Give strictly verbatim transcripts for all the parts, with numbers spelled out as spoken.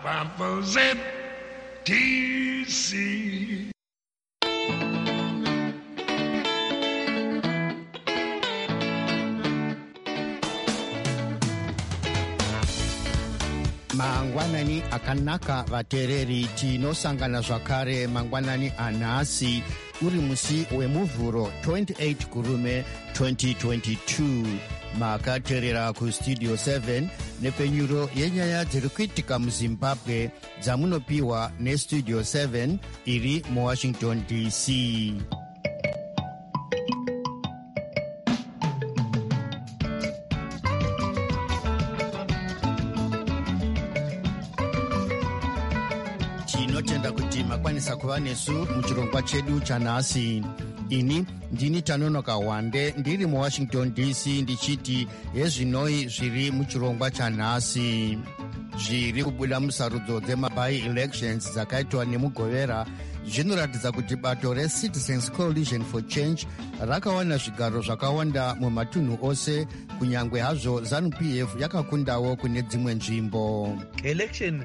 Z T C. Mangwanani akanaka vatereri, tinosangana zvakare mangwanani anhasi uri musi wemuvhuro twenty-eight kurume twenty twenty-two. Makateerera kustudio seven nepenyuro yenyaya dziri kuitika muzimbabwe dzamunopiwa nestudio seven iri muwashington D C. Tinotenda kuti makwanisa kuva nesu muchirongwa chedu chanhasi. Ini ndini Tanonoka Wande ndiri muwashington D C ndichiti yezvinoi zviri muchirongwa chanhasi. Zviri kubuda musarudzo dzemabai elections dzakaitwa nemugovera zvinoratidza kuti bato reCitizens Coalition for Change rakawana zvigaro zvakawanda mumatunhu ose, kunyangwe hazvo ZANU-P F yakakundawo kune dzimwe nzvimbo. Election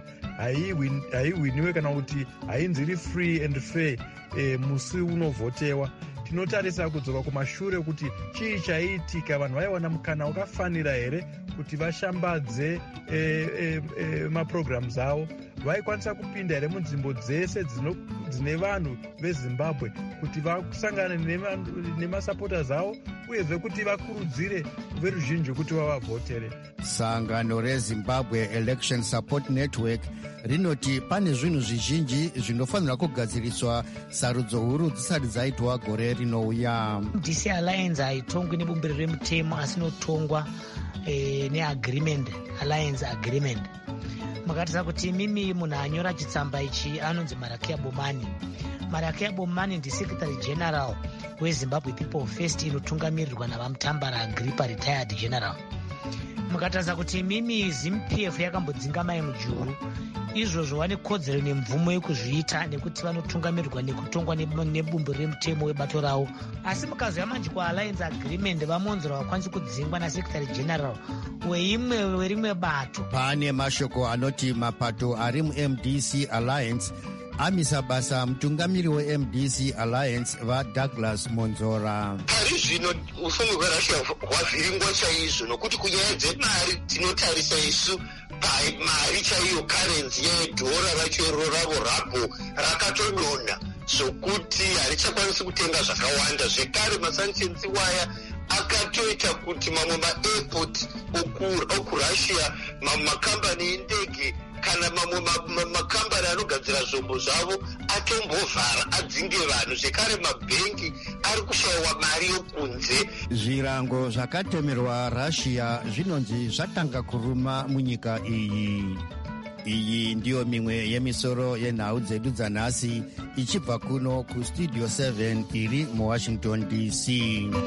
haiwiniwe kana kuti hainziri free and fair e, musi unovhotewa. Tinotarisa kudzoka kumashure kuti chii chaitika, vanhu vaiwana mukana wakafanira here kuti vashambadze e, e, e, maprograms avo, vaikwanisa kupinda here munzvimbo dzese dzine vanhu vezimbabwe kuti vasangane nemasupporters avo uyezve kuti vakurudzire veruzhinji kuti vavavhotere. Sangano reZimbabwe Election Support Network rinoti pane zvinhu zvizhinji zvinofanira kugadziriswa sarudzo huru dzisati dzaitwa gore rinouya. D C Alliance haitongwi nebumbiro remutemo asi inotongwa eh, neagreement, alliance agreement. Makatarisa kuti mimi munhu anyora chitsamba ichi anonzi Marakia Bomani. Marakia Bomani ndi Secretary General weZimbabwe People First inotungamirirwa navamutambara Agrippa retired general. Mukatarisa kuti mimi ZANU-P F yakambodzinga mai mujuru, izvozvo vane kodzero nemvumo yekuzviita nekuti vanotungamirirwa nekutongwa nebumbiro remutemo webato ravo. Asi mukazoya manje kualliance agreement vamonzora vakwanisi kudzingwa naSecretary General weimwe werimwe bato. Pane mashoko anoti mapato ari mu-M D C Alliance amisa basa mutungamiri we-M D C Alliance vaDouglas Monzora. Pari zvino ufumi hweRussia hwavhiringwa chaizvo nokuti kunyaya dzemari tinotarisa isu mari chaiyo karenzi yedhora racho iro ravo rapo rakatodonha zvokuti harichakwanisi kutenga zvakawanda. Zvekare masanctions waya akatoita kuti mamwe maairport okurussia, mamwe makambani endege kana mamwe makambani anogadzira zvombo zvavo atombovhara adzinge vanhu. Zvekare mabhengi ari kushayiwa mari yokunze. Zvirango zvakatemerwa Russia zvinonzi zvatanga kuruma munyika iyi. Iyi ndiyo mimwe yemisoro yenhau dzedu dzanhasi ichibva kuno kustudio seven iri muwashington D C.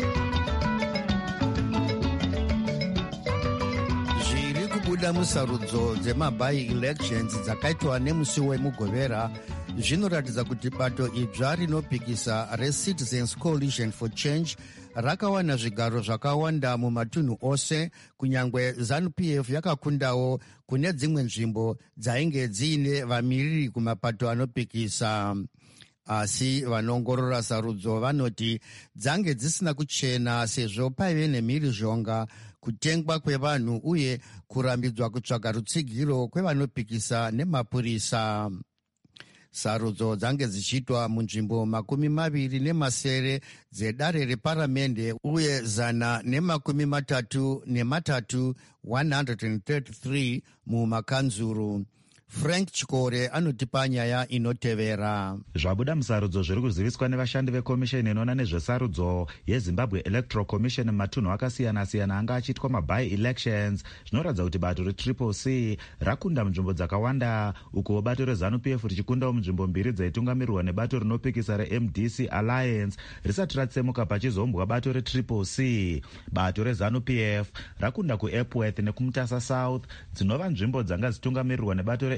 Kubuda musarudzo dzemabai elections dzakaitwa nemusi wemugovera zvinoratidza kuti bato idzva rinopikisa reCitizens Coalition for Change rakawana zvigaro zvakawanda mumatunhu ose, kunyangwe ZANU-P F yakakundawo kune dzimwe nzvimbo dzainge dziine vamiriri kumapato anopikisa. Asi vanongorora sarudzo vanoti dzange dzisina kuchena sezvo paive nemhirizhonga, kutengwa kwevanhu uye kurambidzwa kutsvaga rutsigiro kwevanopikisa nemapurisa. Sarudzo dzange dzichiitwa munzvimbo makumi maviri nemasere dzedare reparamende uye zana nemakumi matatu nematatu one hundred thirty-three mumakanzuru. Frank Chikore anotipa nyaya inotevera. Zvabuda musarudzo zviri kuziviswa nevashandi vekomisheni inoona nezvesarudzo yeZimbabwe Electoral Commission mumatunhu akasiyana-siyana anga achiitwa mabai elections zvinoratidza kuti bato reTriple C rakunda munzvimbo dzakawanda, uko bato reZANU-P F richikundawo munzvimbo mbiri dzaitungamirirwa nebato rinopikisa reM D C Alliance risati ratsemuka pachizombwa bato reTriple C. Bato reZANU-P F rakunda kuEpworth nekumutasa South dzinova nzvimbo dzanga dzitungamirirwa nebato re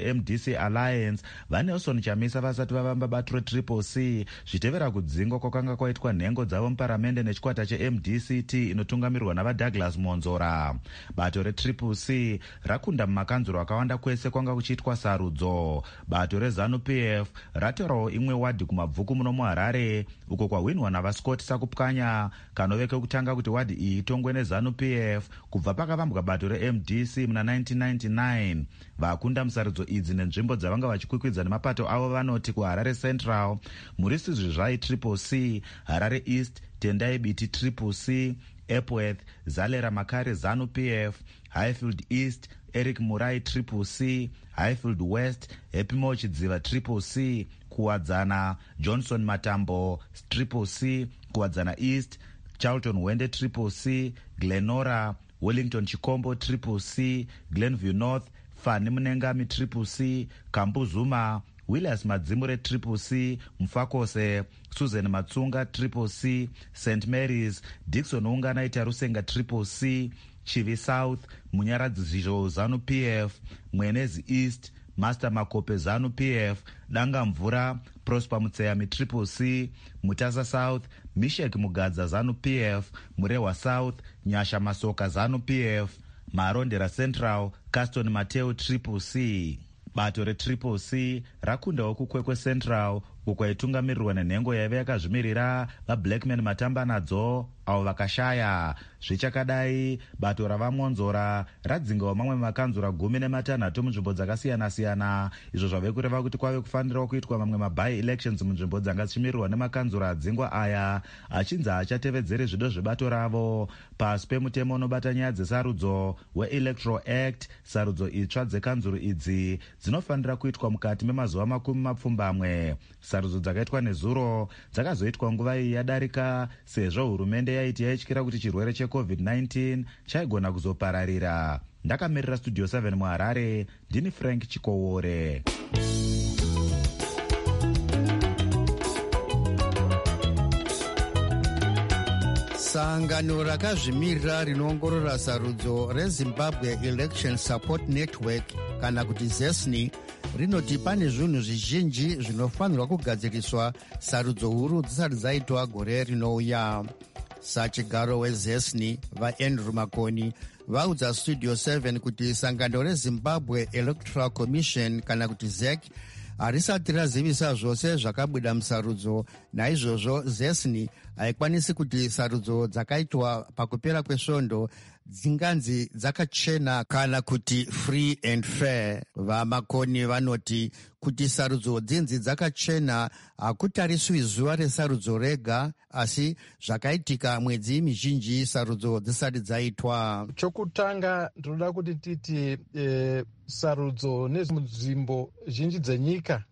reM D C Alliance vaNelson Chamisa vasati vavamba bato retriple C zvitevera kudzingwa kwakanga kwaitwa nhengo dzavo muparamende nechikwata cheM D C T inotungamirwa navaDouglas Monzora. Bato retriple C rakunda mumakanzuro akawanda kwese kwanga kuchiitwa sarudzo. Bato reZANU-P F ratorawo imwe wadhi kumabvuku muno muHarare uko kwahwinwa navaScott Sakupkanya kanove kekutanga kuti wadhi iyi itongwe neZANU-P F kubva pakavambwa bato reM D C muna nineteen ninety-nine. Vakunda musarudzo idzi nenzvimbo dzavanga vachikwikwidza nemapato avo vanoti kuHarare Central muri Sizvizvai Triple C, Harare East Tendai Biti Triple C, Epworth Zalera Makare ZANU-P F, Highfield East Eric Murai Triple C, Highfield West Epimo Chidziva Triple C, kuwadzana Johnson Matambo Triple C, kuwadzana East Charlton Wende Triple C, Glenora Wellington Chikombo Triple C, Glenview North Fani Munengami Triple C, Kambuzuma Williams Madzimure Triple C, Mfakose Susan Matsunga Triple C, Saint Mary's Dixon Unganaita Rusenga Triple C, Chivi South Munyaradzizho ZANU-P F, Mwenezi East Master Makope ZANU-P F, Danga Mvura Prosper Mutseyami Triple C, Mutasa South Mishek Mugadza ZANU-P F, Murewa South Nyasha Masoka ZANU-P F, Marondera Central Caston Mateo Triple C. Bato retriple C rakundawo kukwekwe Central kukwaitungamirwa nenhengo yaive yakazvimirira vaBlackman Matamba nadzo avo vakashaya. Zvichakadai bato ravaMonzora radzingawo mamwe makanzura gumi nematanhatu munzvimbo dzakasiyana-siyana, izvo zvave kureva kuti kwave kufanirawo kuitwa mamwe mabai elections munzvimbo dzanga dzichimirirwa nemakanzura adzingwa aya achinzi achatevedzere zvido zvebato ravo pasi pemutemo unobata nyaya dzesarudzo weElectoral Act. Sarudzo itsva dzekanzuru idzi dzinofanira kuitwa mukati memazuva makumi mapfumbamwe. Sarudzo dzakaitwa nezuro dzakazoitwa nguva iyi yadarika sezvo hurumende yaiti yaityira kuti chirwere checovid nineteen chaigona kuzopararira. Ndakamirira Studio seven muHarare, ndini Frank Chikowore. Sangano rakazvimirira rinoongorora sarudzo reZimbabwe Election Support Network kana kuti ZESNI rinoti pane zvinhu zvizhinji zvinofanirwa kugadziriswa sarudzo huru dzisati dzaitwa gore rinouya. Sachigaro weZESNI vaAndrew Makoni vaudza Studio seven kuti sangano reZimbabwe Electoral Commission kana kuti Z E C harisati razivisa zvose zvakabuda musarudzo. Naizvozvo ZESNI haikwanisi kuti sarudzo dzakaitwa pakupera kwesvondo dzinganzi dzakachena kana kuti free and fair. VaMakoni vanoti kuti sarudzo dzinzi dzakachena hakutariswi zuva resarudzo rega, asi zvakaitika mwedzi mizhinji sarudzo dzisati dzaitwa. Chokutanga ndinoda kuti titi e, sarudzo nemunzvimbo zhinji dzenyika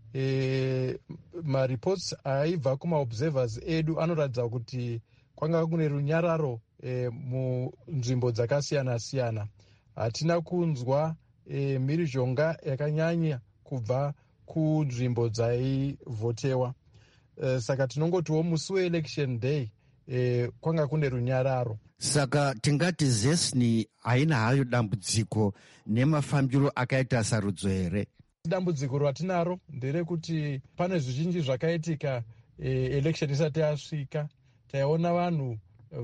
e, mareports aibva kumaobservers edu anoratidza kuti kwanga kune runyararo e, munzvimbo dzakasiyana-siyana. Hatina kunzwa e, mhirizhonga yakanyanya kubva kunzvimbo dzaivhotewa. E, saka tinongotiwo musi weelection day e, kwanga kune runyararo. Saka tingati ZESNI haina hayo dambudziko nemafambiro akaita sarudzo here? Dambudziko ratinaro nderekuti pane zvizhinji zvakaitika e, election isati yasvika. Taiona vanhu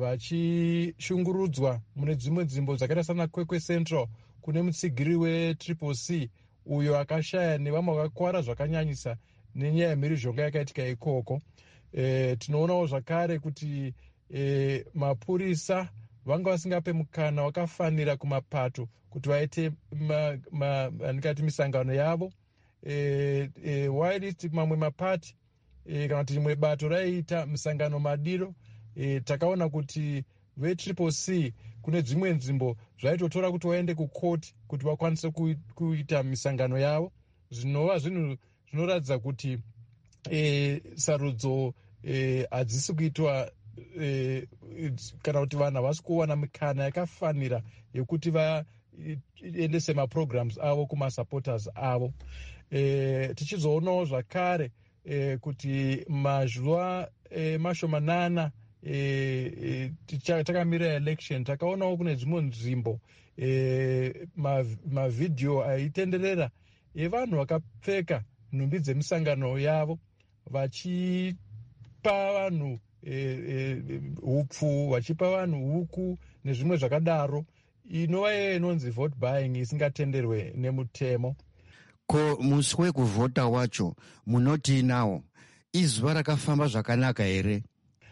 vachishungurudzwa mune dzimwe nzvimbo dzakaita sana Kwekwe Central kune mutsigiri wetriple C uyo akashaya nevamwe vakakwara zvakanyanyisa nenyaya yemhirizhonga yakaitika ikoko. E, tinoonawo zvakare kuti e, mapurisa vanga vasingape mukana wakafanira kumapato kuti vaite andikati misangano yavo. E, e, whilst mamwe mapati e, kana kuti rimwe bato raiita misangano madiro, e, takaona kuti vetriple C kune dzimwe nzvimbo zvaitotora kuti vaende kukoti kuti vakwanise kuita misangano yavo. Zvinova zvinhu zvinoratidza kuti e, sarudzo hadzisi e, kuitwa e, kana kuti vanhu havasi kuwana mikana yakafanira yekuti vaendese maprograms avo kumasupporters avo. E, tichizoonawo zvakare e, kuti mazuva e, mashomanana e, e, takamirira election takaonawo kune dzimwe nzvimbo e, mavidhio aitenderera yevanhu vakapfeka nhumbi dzemisangano yavo vachipa vanhu hupfu, vachipa vanhu huku nezvimwe zvakadaro, inova iyo inonzi vote buying isingatenderwe nemutemo. Ko musi wekuvhota wacho munoti nawo izuva rakafamba zvakanaka here?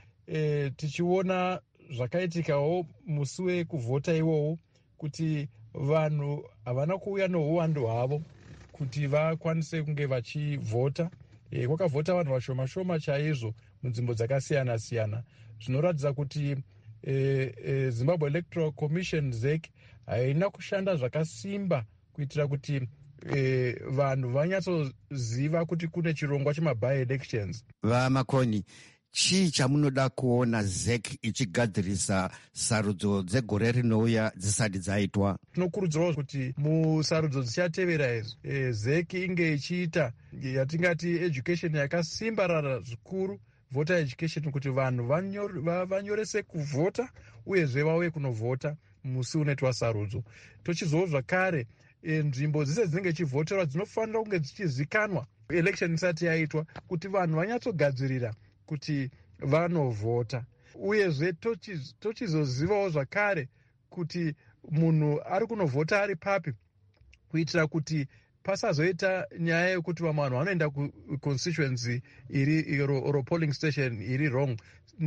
E, tichiona zvakaitikawo musi wekuvhota iwowo kuti vanhu havana kuuya nouwandu hwavo kuti vakwanise kunge vachivhota. E, kwakavhota vanhu vashoma shoma chaizvo munzvimbo dzakasiyana siyana, zvinoratidza kuti e, e, Zimbabwe Electoral Commission Z E C haina kushanda zvakasimba kuitira kuti e, vanhu vanyatsoziva kuti kune chirongwa chemaby elections. Vamakoni, chii chamunoda kuona Z E C ichigadzirisa sarudzo dzegore rinouya dzisati dzaitwa? Tinokurudzirawo kuti musarudzo dzichatevera izvi e, Z E C inge ichiita yatingati education yakasimbarara zvikuru, voter education, kuti vanhu vanyorese kuvhota uyezve vauye kunovhota musi unoitwa sarudzo. Tochizowo zvakare e, nzvimbo dzese dzinenge chivhoterwa dzinofanira kunge dzichizikanwa election isati yaitwa kuti vanhu vanyatsogadzirira kuti vanovhota. Uyezve tochizozivawo zvakare kuti munhu ari kunovhota ari papi, kuitira kuti pasazoita nyaya yekuti vamwe vanhu vanoenda kuconstituency iri oro polling station iri wrong,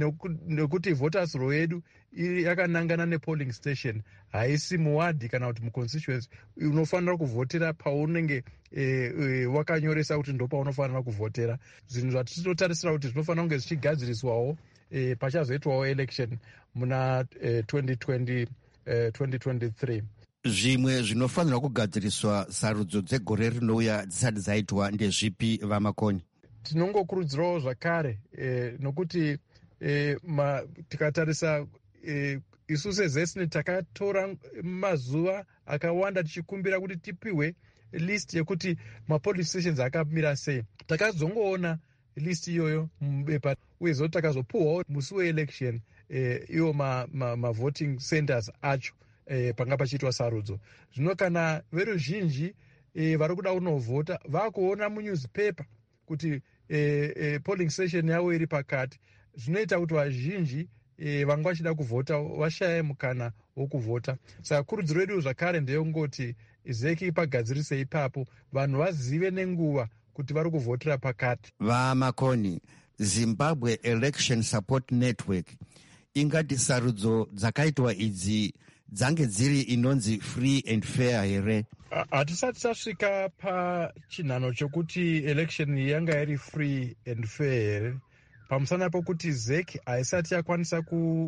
nekuti voters row yedu yakanangana nepolling station, haisi muwadhi kana kuti muconstituency. Unofanira kuvhotera paunenge e, e, wakanyoresa kuti ndo paunofanira kuvhotera. Zvinhu zvatinotarisira kuti zvinofanira kunge zvichigadziriswawo e, pachazoitwawo election muna e, twenty twenty, e, twenty twenty-three. Zvimwe zvinofanirwa kugadziriswa sarudzo dzegore rinouya dzisati dzaitwa ndezvipi, Vamakoni? Tinongokurudzirawo zvakare e, nokuti e, ma, tikatarisa e, isu sezesini takatora mazuva akawanda tichikumbira kuti tipiwe list yekuti mapolice stations akamira sei. Takazongoona list iyoyo mubepa, uyezvo takazopuhwawo musi weelection e, iwo mavoting ma, ma centers acho e, panga pachiitwa sarudzo. Zvino kana veruzhinji e, vari kuda kunovhota vakuona munewspaper kuti e, e, polling station yavo iri pakati, zvinoita kuti vazhinji e, vanga vachida kuvhota vashaye mukana wokuvhota. Saka kurudziro yedu zvakare ndeyongoti Z E C ipagadzirise ipapo, vanhu vazive nenguva kuti vari kuvhotera pakati. Vamakoni, Zimbabwe Election Support Network ingati sarudzo dzakaitwa idzi dzange dziri inonzi free and fair here? Hatisati tasvika pachinhano chokuti election yanga iri free and fair here, pamusana pokuti Z E C haisati yakwanisa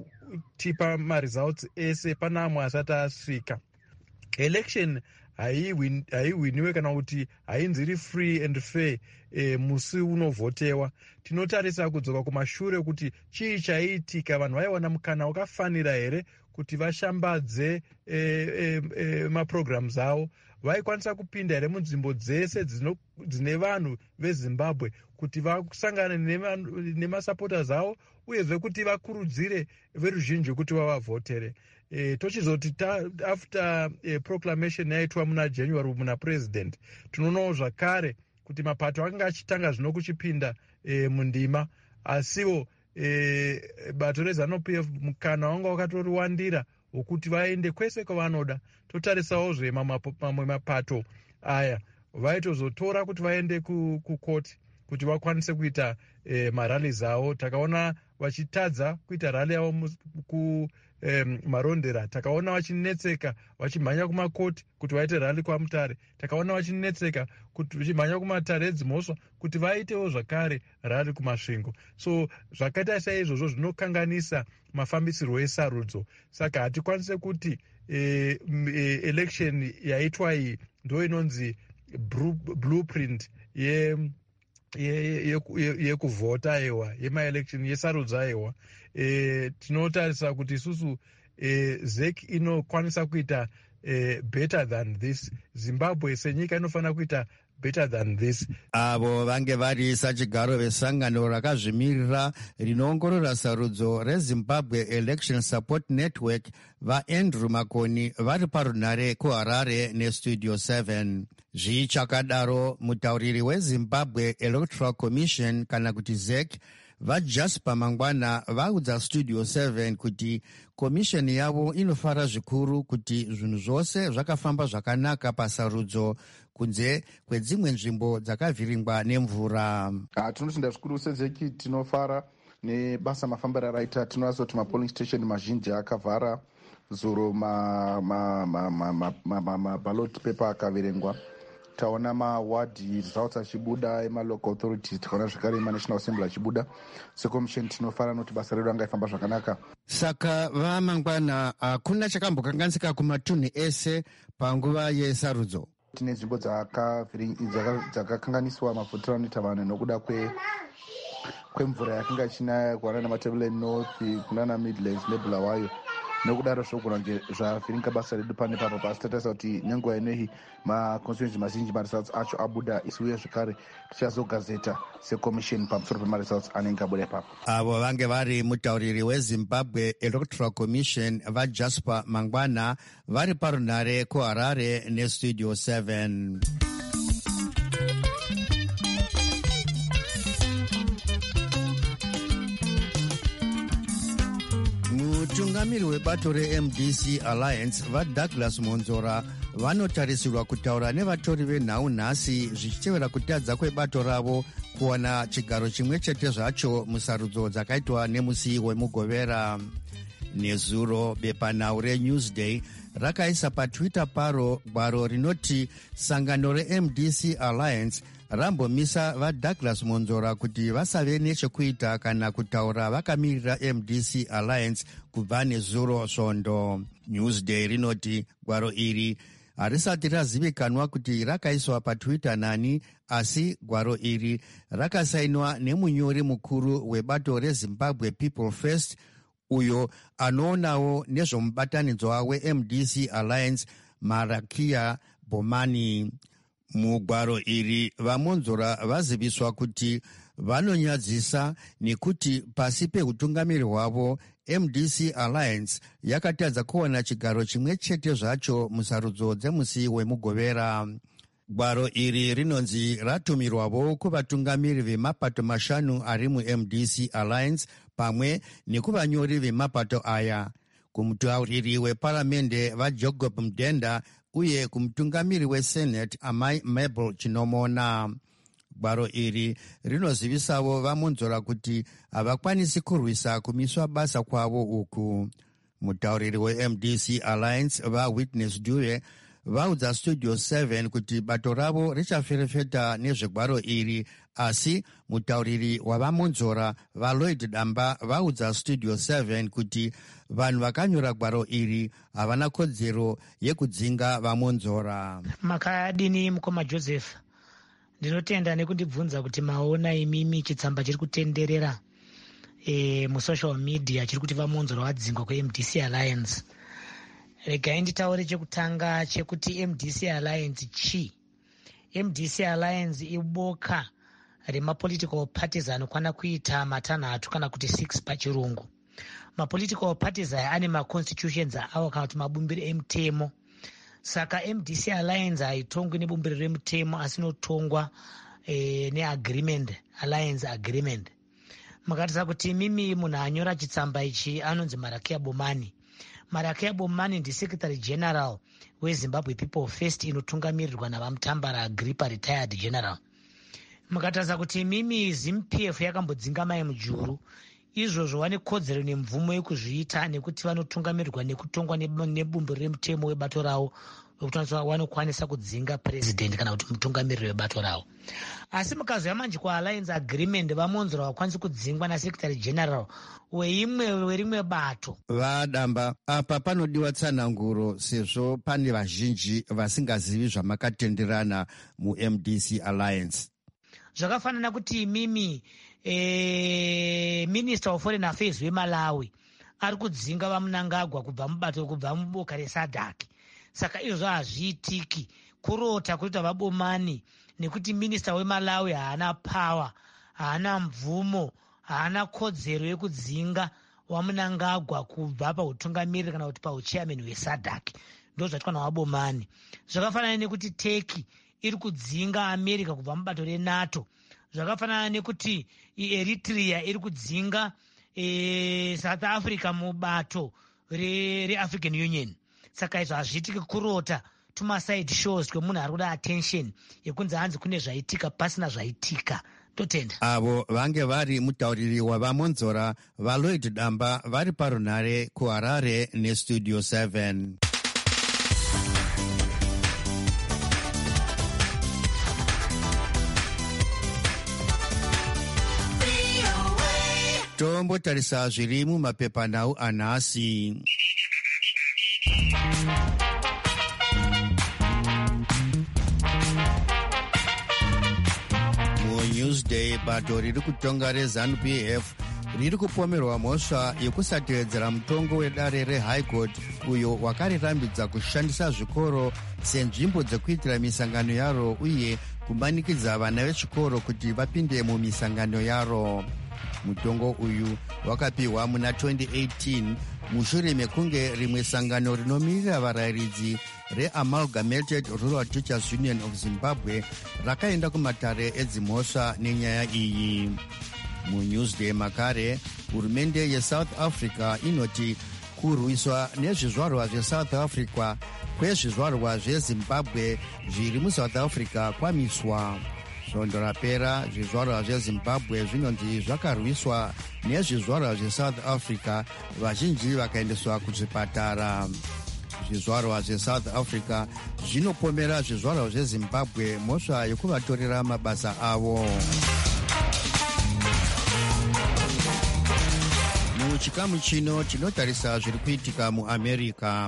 kutipa maresults ese, pana amwe asati asvika. Election haiwiniwe kana kuti hainzi iri free and fair e, musi unovhotewa. Tinotarisa kudzoka kumashure kuti chii chaiitika, vanhu vaiwana mukana wakafanira here kuti vashambadze e, e, e, maprograms avo, vaikwanisa kupinda here munzvimbo dzese dzine vanhu vezimbabwe kuti vasangane nemasupporters avo, uyezve kuti vakurudzire veruzhinji kuti vavavhotere. E, tochizoti after e, proclamation yaitwa muna January muna president, tinoonawo zvakare kuti mapato akanga achitanga zvino kuchipinda e, mundima, asiwo e, bato reZANU P F mukana wanga wakatoriwandira wokuti vaende kwese kwavanoda. Totarisawo zve mamwe mapato aya vaitozotora kuti vaende kukoti kuti vakwanise kuita e, marallies avo. Takaona vachitadza kuita rally yavo ku Um, marondera. Takaona vachinetseka vachimhanya kumakoti kuti vaite rally kwaMutare. Takaona vachinetseka kuti vachimhanya kumatare edzimhosva kuti vaitewo zvakare rally kumasvingo. So zvakaita saizvozvo zvinokanganisa mafambisirwo esarudzo. Saka hatikwanise kuti e, e, election yaitwa iyi ndo inonzi blueprint ye yekuvhota aiwa, yemaelection yesarudzo aiwa. E, tinotarisa kuti isusu e, Z E C inokwanisa kuita e, better than this. Zimbabwe senyika inofanira kuita better than this. Avo vange vari sachigaro vesangano rakazvimirira rinoongorora sarudzo reZimbabwe Election Support Network vaAndrew Makoni vari parunhare kuHarare neStudio seven. Zvichakadaro, mutauriri weZimbabwe Electoral Commission kana kuti Z E C vaJasper Mangwana vaudza Studio seven kuti komisheni yavo inofara zvikuru kuti zvinhu zvose zvakafamba zvakanaka pasarudzo kunze kwedzimwe nzvimbo dzakavhiringwa nemvura. Ah, tinotenda zvikuru sezeki tinofara nebasa mafambiro araita. Tinoona kuti mapolling station mazhinji akavhara zuro maballot paper akaverengwa. Taona mawadi results achibuda emalocal authorities, tikaona zvakare emaNational Assembly achibuda. Sekomisheni tinofara noti basa redu anga ifamba zvakanaka. Saka vaMangwana hakuna chakambokanganisika kumatunhu ese panguva yesarudzo. Tine nzvimbo dzakakanganiswa mavhotera anoita vanhu nokuda kwemvura yakanga ichinaya kuwana namatebeleni north kunana Midlands neBulawayo. Nokudaro zvogona kunge zvavhiringa basa redu pane papo, pasi tatarisa kuti nenguva inoyi maconstituency mazhinji maresults acho abuda. Isuye zvekare tichazogazeta sekomisheni pamusoro pemaresults anenge abuda ipapo. Avo vange vari mutauriri weZimbabwe Electoral Commission vaJasper Mangwana vari parunhare kuHarare neStudio seven. Mutungamiri webato reM D C Alliance vaDouglas Monzora vanotarisirwa kutaura nevatori venhau nhasi zvichitevera kutadza kwebato ravo kuwana chigaro chimwe chete zvacho musarudzo dzakaitwa nemusi wemugovera. Nezuro bepanhau reNewsday rakaisa patwitter paro gwaro rinoti sangano reM D C Alliance rambomisa vaDouglas Monzora kuti vasave nechekuita kana kutaura vakamirira M D C Alliance kubva nezuro svondo. Newsday rinoti gwaro iri harisati razivikanwa kuti rakaiswa patwitter nani, asi gwaro iri rakasainwa nemunyori mukuru webato reZimbabwe People First, uyo anoonawo nezvomubatanidzwa weM D C Alliance Marakia Bomani. Mugwaro iri vaMonzora vaziviswa kuti vanonyadzisa nekuti pasi peutungamiri hwavo M D C Alliance yakatadza kuwana chigaro chimwe chete zvacho musarudzo dzemusi wemugovera. Gwaro iri rinonzi ratumirwavo kuvatungamiri vemapato mashanu ari muM D C Alliance pamwe nekuvanyori vemapato aya, kumutauriri weparamende vaJacob Mdenda uye kumutungamiri weSenate Amai Mabel Chinomona. Gwaro iri rinozivisavo vaMonzora kuti havakwanisi kurwisa kumiswa basa kwavo uku. Mutauriri weM D C Alliance vaWitness Dube vaudza Studio seven kuti bato ravo richaferefeta nezvegwaro iri, asi mutauriri wavaMonzora vaLloyd Damba vaudza Studio seven kuti vanhu vakanyora gwaro iri havana kodzero yekudzinga vaMonzora. Makadini mukoma Joseph, ndinotenda nekundibvunza kuti maona imimi chitsamba chiri kutenderera e, musocial media chiri kuti vaMonzora vadzingwa kweM D C Alliance. Regai nditaure chekutanga chekuti M D C Alliance chi. M D C Alliance iboka remapolitical parties anokwana kuita matanhatu kana kuti six pachirungu. Mapolitical parties aya ane maconstitutions awo kana kuti mabumbiro emutemo. Saka M D C Alliance haitongwi nebumbiro remutemo asi inotongwa e, neagreement, alliance agreement. Makatarisa kuti mimi munhu anyora chitsamba ichi anonzi Marakia Bomani. Marakia Bomani ndi Secretary General weZimbabwe People First inotungamirirwa navamutambara Agrippa retired general. Makatarisa kuti mimi ZiMP F yakambodzinga mai mujuru, izvozvo vane kodzero nemvumo yekuzviita nekuti vanotungamirirwa nekutongwa nebumbiro remutemo webato ravo wekuti vanokwanisa kudzinga president kana kuti mutungamiriri webato ravo. Asi mukazouya manje kualliance agreement vaMonzora vakwanisi kudzingwa naSecretary General weimwe werimwe bato. Vadamba, apa panodiwa tsananguro sezvo pane vazhinji vasingazivi zvamakatenderana muM D C Alliance. Zvakafanana kuti mimi e, Minister of Foreign Affairs weMalawi ari kudzinga vaMnangagwa kubva mubato kubva muboka reSADC. Saka izvo hazviitiki. Kurota kuita vaBomani nekuti minista wemalawi haana power, haana mvumo, haana kodzero yekudzinga wamunangagwa kubva pautungamiriri kana kuti pauchairman hwesadhak. ndo zvaitwa nawabomani. Zvakafanana nekuti Turkey iri kudzinga America kubva mubato reNATO. Zvakafanana nekuti Eritrea iri kudzinga e, South Africa mubato reAfrican re Union. Saka izvo hazviitiki kurota tuma side shows kwemunhu ari kuda attention yekunzi hanzi kune zvaitika pasina zvaitika. Totenda avo vange vari mutauriri wavamonzora vaLloyd Damba vari parunhare kuHarare nestudio seven. Tombotarisa zviri mumapepanhau anhasi. Newsday, bato riri kutonga reZANU-P F riri kupomerwa mhosva yekusatevedzera mutongo wedare reHigh Court uyo wakarirambidza kushandisa zvikoro senzvimbo dzekuitira misangano yaro uye kumanikidza vana vechikoro kuti vapinde mumisangano yaro. Mutongo uyu wakapiwa muna twenty eighteen mushure mekunge rimwe sangano rinomirira varayiridzi reAmalgamated Rural Teachers Union of Zimbabwe rakaenda kumatare edzimhosva nenyaya iyi. MuNewsday makare, hurumende yeSouth Africa inoti kurwiswa nezvizvarwa zveSouth Africa kwezvizvarwa zveZimbabwe zviri muSouth Africa kwamiswa. Svondo rapera zvizvarwa zveZimbabwe zvinonzi zvakarwiswa nezvizvarwa zveSouth Africa, vazhinji vakaendeswa kuzvipatara. Zvizvarwa zveSouth Africa zvinopomera zvizvarwa zveZimbabwe mhosva yekuvatorera mabasa avo. Muchikamu chino tinotarisa zviri kuitika muAmerica.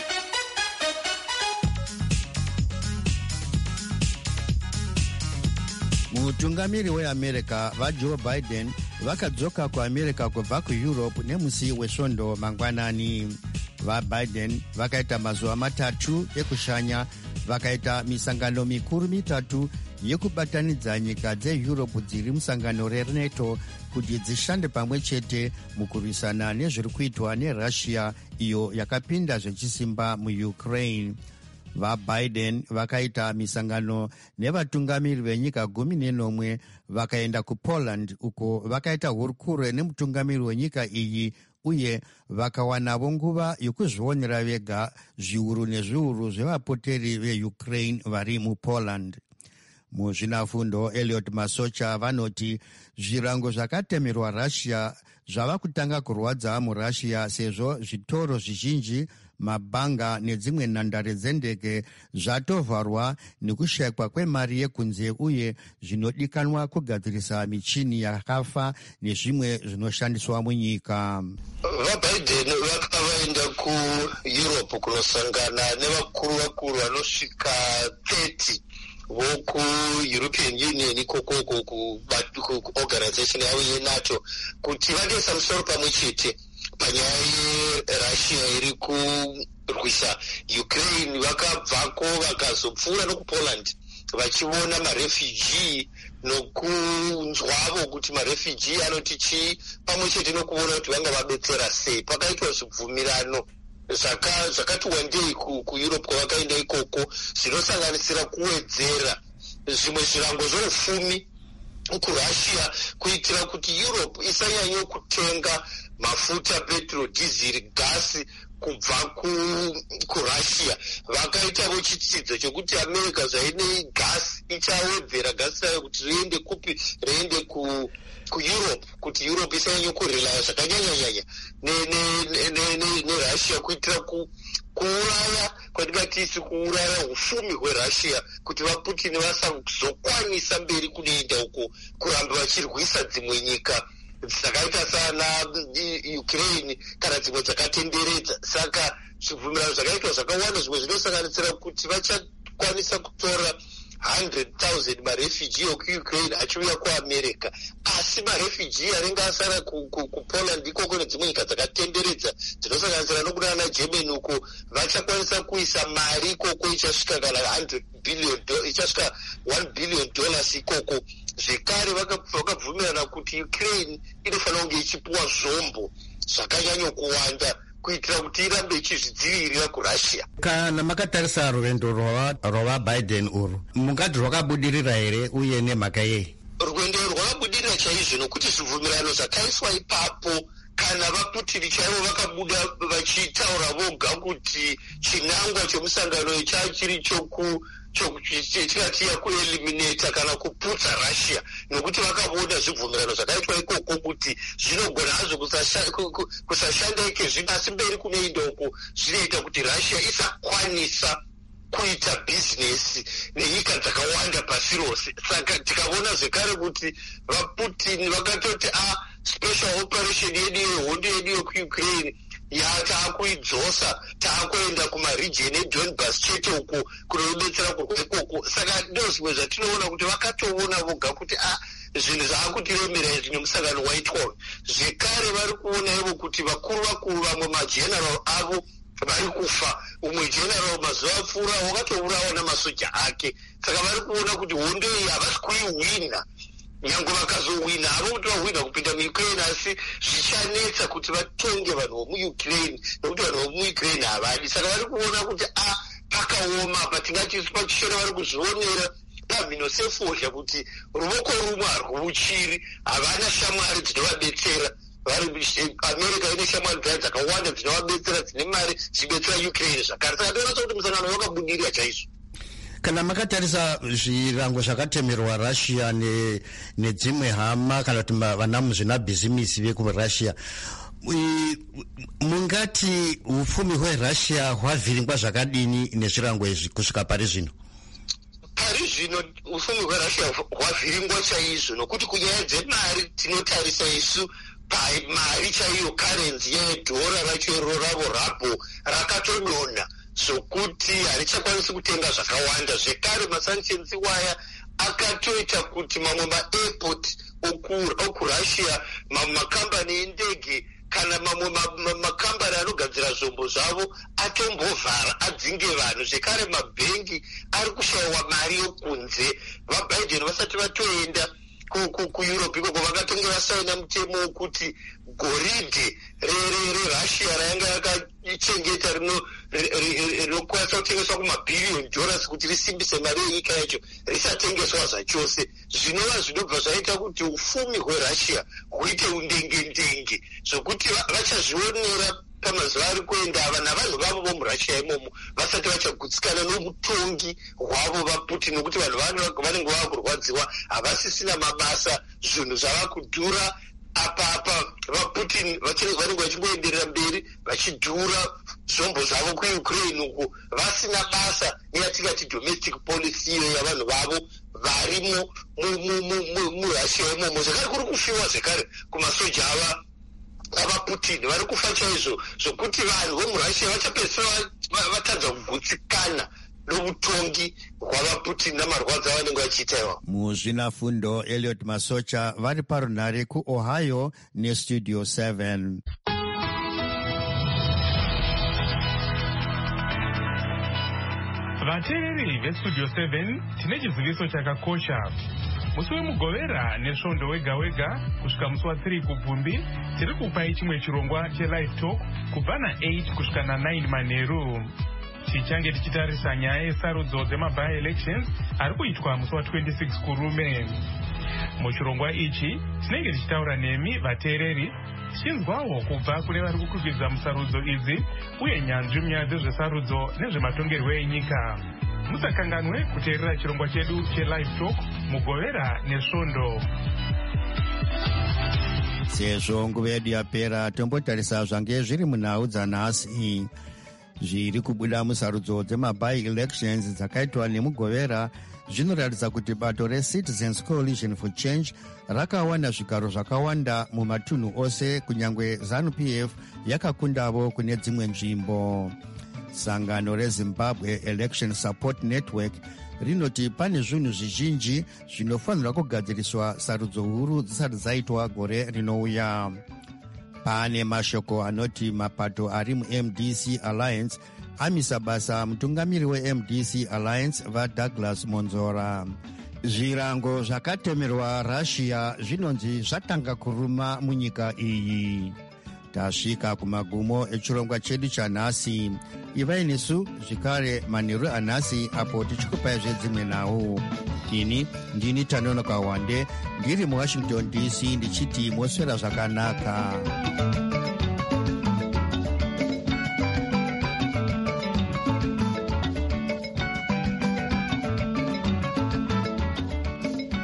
Mutungamiri weAmerica vaJoe Biden vakadzoka kuAmerica kubva kuEurope nemusi wesvondo mangwanani. VaBiden vakaita mazuva matatu ekushanya, vakaita misangano mikuru mitatu yekubatanidza nyika dzeEurope dziri musangano reNATO kuti dzishande pamwe chete mukurwisana nezviri kuitwa neRussia iyo yakapinda zvechisimba muUkraine. VaBiden vakaita misangano nevatungamiri venyika gumi nenomwe, vakaenda kuPoland uko vakaita hurukuro nemutungamiri wenyika iyi uye vakawanavo nguva yokuzvionera vega zviuru nezviuru zvevapoteri veUkraine vari muPoland. Muzvinafundo Elliot Masocha vanoti zvirango zvakatemerwa Russia zvava kutanga kurwadza muRussia sezvo zvitoro zvizhinji, mabhanga nedzimwe nhandare dzendege zvatovharwa nekushayikwa kwemari yekunze uye zvinodikanwa kugadzirisa michini yakafa nezvimwe zvinoshandiswa munyika. VaBiden vakavaenda kuEurope kunosangana nevakuru vakuru vanosvika thirty vokuEuropean Union ikoko kuorganization yavo yeNATO kuti vagoisa musoro pamwe chete panyaya yeRussia iri kurwisa Ukraine. Vakabvako vakazopfuura nokuPoland vachiona marefugee nokunzwavo kuti marefugee anoti chii, pamwe chete nokuona kuti vanga vabetsera sei. Pakaitwa zvibvumirano zvakati wandei kuEurope kwavakaenda ikoko, zvinosanganisira kuwedzera zvimwe zvirango zvoufumi kuRussia kuitira kuti Europe isanyanya kutenga mafuta, petrol, diesel, gasi kubva kuRussia. Vakaitawo chitsidzo chokuti America zvaine gasi ichawedzera gasi rayo kuti riende kupi, riende ku kuEurope, kuti Europe isanyanya kurelaya zvakanyanyanyanya neRussia kuitira kuuraya kwatingati isi kuuraya ufumi hweRussia kuti vaPutin vasazokwanisa mberi kunoenda uko kuramba vachirwisa dzimwe nyika dzakaita sana Ukraine kana dzimwe dzakatenderedza. Saka zvibvumirano zvakaitwa zvakawanda, zvimwe zvinosanganisira kuti vachakwanisa kutora one hundred thousand marefugee okuUkraine achiuya kuAmerica, asi marefugee anenge asara kupoland ikoko nedzimwe nyika dzakatenderedza dzinosanganisira nokuda ana german uko vachakwanisa kuisa mari ikoko ichasvika kana one hundred billion ichasvika one billion dollars ikoko. Zvekare vakabvumirana kuti Ukraine inofanira kunge ichipuwa zvombo zvakanyanya kuwanda kuitira kuti irambe ichizvidzivirira kuRussia. Kana makatarisa rwendo rwavaBiden urwu mungati rwakabudirira here uye nemhaka yei? Rwendo rwakabudirira chaizvo nokuti zvibvumirano zvakaiswa ipapo kana vaPutin chaivo vakabuda vachitaura voga kuti chinangwa chemusangano chachiri choku chokuchitiya kueliminata kana kuputsa Russia nokuti vakaona zvibvumirano zvakaitwa ikoko kuti zvinogona hazvo kusashanda ike zvino asi mberi kunoenda uko zvinoita kuti Russia isakwanisa kuita bhizinesi nenyika dzakawanda pasi rose. Saka tikaona zvekare kuti vaPutin vakatoti a special operation yedu yehondo yedu yekuukraine yataakuidzosa taakuenda kumaregion eDonbas chete uko kunobetsera kurwa ikoko. Saka ndo zvimwe zvatinoona kuti vakatoona voga kuti a zvinhu zvaakutiremera izvi nemusangano waitwa. Zvekare vari kuona ivo kuti vakuru vakuru vamwe majeneral avo vari kufa. Umwe general mazuva apfuura wakatourawa namasoja ake. Saka vari kuona kuti hondo iyi havasi kuihwina. Nyange vakazowina havo kuti vahwina kupinda muUkraine asi zvichanetsa kuti vatonge vanhu vomuUkraine nokuti vanhu vomuUkraine havadi. Saka vari kuona kuti a pakaoma patingati pachishora vari kuzvionera pamhino sefodya kuti ruoko rumwe harwuchiri havana shamwari dzinovabetsera. Vari America ine shamwari dzayo dzakawanda dzinovabetsera dzine mari dzichibetsera Ukraine zvakare. Saka toona kuti musangano wakabudirira chaizvo. Kana makatarisa zvirango zvakatemerwa Russia ne nedzimwe hama kana kuti vana muzvinabhizimisi vekuRussia, mungati upfumi hweRussia hwavhiringwa zvakadini nezvirango izvi kusvika pari zvino? Pari zvino upfumi hweRussia hwavhiringwa chaizvo nokuti kunyaya dzemari tinotarisa isu mari chaiyo karenzi yedhora racho iro ravo rabho rakatodonha zvokuti harichakwanisi kutenga zvakawanda. Zvekare masanctions waya akatoita kuti mamwe maairport okuRussia, mamwe makambani endege kana mamwe makambani anogadzira zvombo zvavo atombovhara adzinge vanhu. Zvekare mabhengi ari kushayiwa mari yokunze. VaBiden vasati vatoenda kuEurope ikoko vakatonge vasaina mutemo wokuti goridhe reRussia rayanga yakachengeta rinokwanisa kutengeswa kumabhiriyoni dollars kuti risimbise mari yenyika yacho risatengeswa zvachose. Zvinova zvinobva zvaita kuti ufumi hweRussia huite undenge-ndenge zvokuti vachazvionera pamazuva ari kuenda ava navanhu vavo vomuRussia imomo vasati vachagutsikana nomutongi hwavo vaPutin nokuti vanhu vanenge vava kurwadziwa havasisina mabasa, zvinhu zvava kudhura. Apa apa vaPutin vanenge vachingoenderera mberi vachidhura zvombo zvavo kuUkraine uko vasina basa neyatingati domestic policy iyo yavanhu vavo varimo muRussia imomo. Zvekare kuri kufiwa zvekare kumasoja ava avaPutin vari kufa chaizvo zvokuti vanhu vomuRussia vachapedzisira vatadza kugutsikana nomutongi hwavaPutin namarwadzo avanenge vachiita iwawo. Muzvinafundo Elliot Masocha vari parunhare kuOhio neStudio seven. Vateereri veStudio seven tine chiziviso chakakosha. Musi wemugovera nesvondo wega wega kusvika musi wa3 kubvumbi tiri kupai chimwe chirongwa chelive talk kubva na8 kusvika na9 manheru. Tichange tichitarisa nyaya yesarudzo dzemaby elections ari kuitwa musi wa26 kurume. Muchirongwa ichi tinenge tichitaura nemi vateereri tichinzwawo kubva kune vari kukwikwidzwa musarudzo idzi uye nyanzvi munyaya dzezvesarudzo nezvematongerwo enyika. Musakanganwe kuteerera chirongwa chedu chelive talk mugovera nesvondo. Sezvo nguva yedu yapera tombotarisa zvange zviri munhau dzanhasi zviri kubuda musarudzo dzemaby elections dzakaitwa nemugovera. Zvinoratidza kuti bato reCitizens Coalition for Change rakawana zvigaro zvakawanda mumatunhu ose, kunyangwe ZANU-P F yakakundavo kune dzimwe nzvimbo. sangano rezimbabwe election support network rinoti pane zvinhu zvizhinji zvinofanirwa kugadziriswa sarudzo huru dzisati dzaitwa gore rinouya. Pane mashoko anoti mapato ari mu-M D C Alliance amisa basa mutungamiri we-M D C Alliance vaDouglas Monzora. Zvirango zvakatemerwa Russia zvinonzi zvatanga kuruma munyika iyi. Tasvika kumagumo echirongwa chedu chanhasi. Ivai nesu zvekare manheru anhasi apo tichikupai zvedzimwe nawo. Ini ndini Tanonoka Wande ndiri muWashington D C ndichiti moswera zvakanaka.